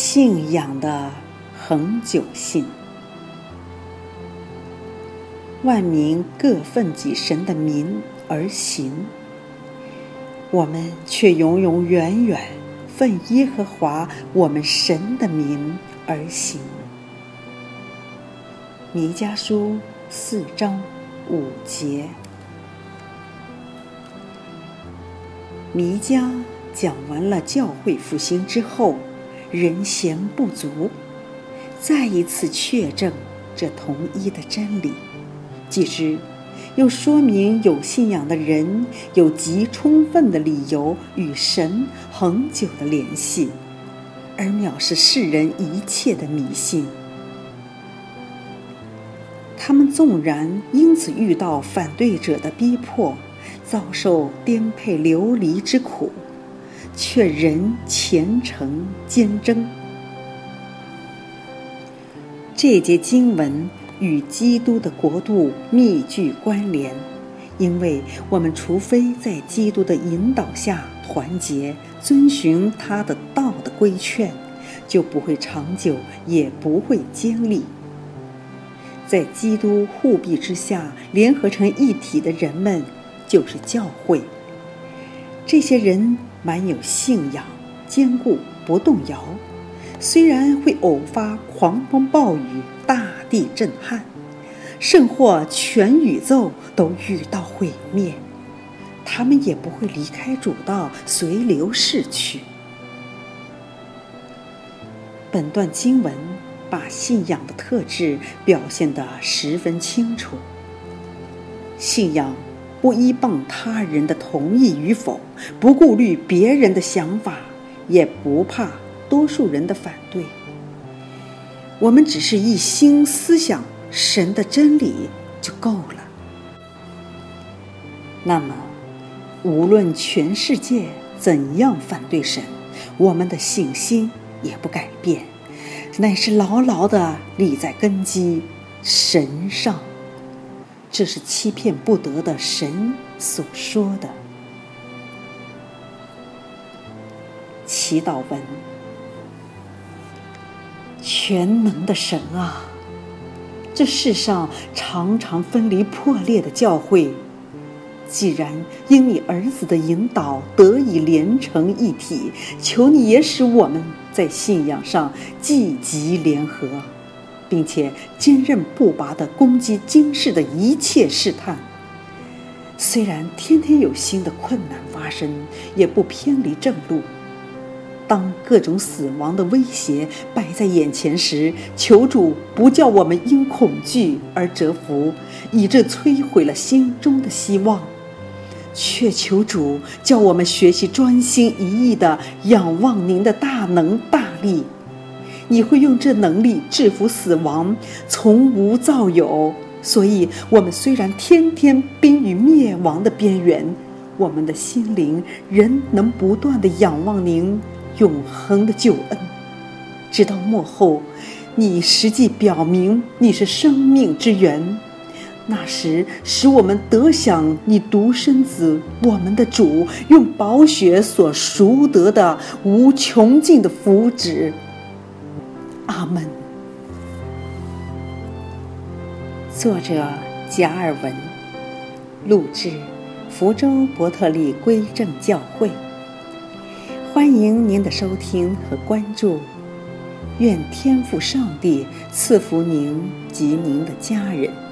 信仰的恒久性。万民各奉己神的名而行，我们却永永远远奉耶和华我们神的名而行。弥迦书4章5节。弥迦讲完了教会复兴之后人嫌不足，再一次确证这同一的真理，既知又说明有信仰的人有极充分的理由与神恒久的联系，而藐视世人一切的迷信。他们纵然因此遇到反对者的逼迫，遭受颠沛流离之苦，却仍虔诚坚贞。这节经文与基督的国度密具关联，因为我们除非在基督的引导下团结，遵循他的道的规劝，就不会长久，也不会坚立。在基督护庇之下联合成一体的人们就是教会。这些人满有信仰，坚固不动摇，虽然会偶发狂风暴雨、大地震撼，甚或全宇宙都遇到毁灭，他们也不会离开主道，随流逝去。本段经文把信仰的特质表现得十分清楚。信仰不依傍他人的同意与否，不顾虑别人的想法，也不怕多数人的反对。我们只是一心思想神的真理就够了。那么，无论全世界怎样反对神，我们的信心也不改变，乃是牢牢地立在根基神上。这是欺骗不得的神所说的。祈祷文：全能的神啊，这世上常常分离破裂的教会，既然因你儿子的引导得以连成一体，求你也使我们在信仰上积极联合，并且坚韧不拔地攻击今世的一切试探。虽然天天有新的困难发生，也不偏离正路。当各种死亡的威胁摆在眼前时，求主不叫我们因恐惧而折服，以致摧毁了心中的希望，却求主叫我们学习专心一意地仰望您的大能大力。你会用这能力制服死亡，从无造有。所以我们虽然天天濒于灭亡的边缘，我们的心灵仍能不断地仰望您永恒的救恩，直到末后你实际表明你是生命之源，那时使我们得享你独生子我们的主用宝血所赎得的无穷尽的福祉。阿们。作者加尔文，录制福州伯特利归正教会。欢迎您的收听和关注，愿天父上帝赐福您及您的家人。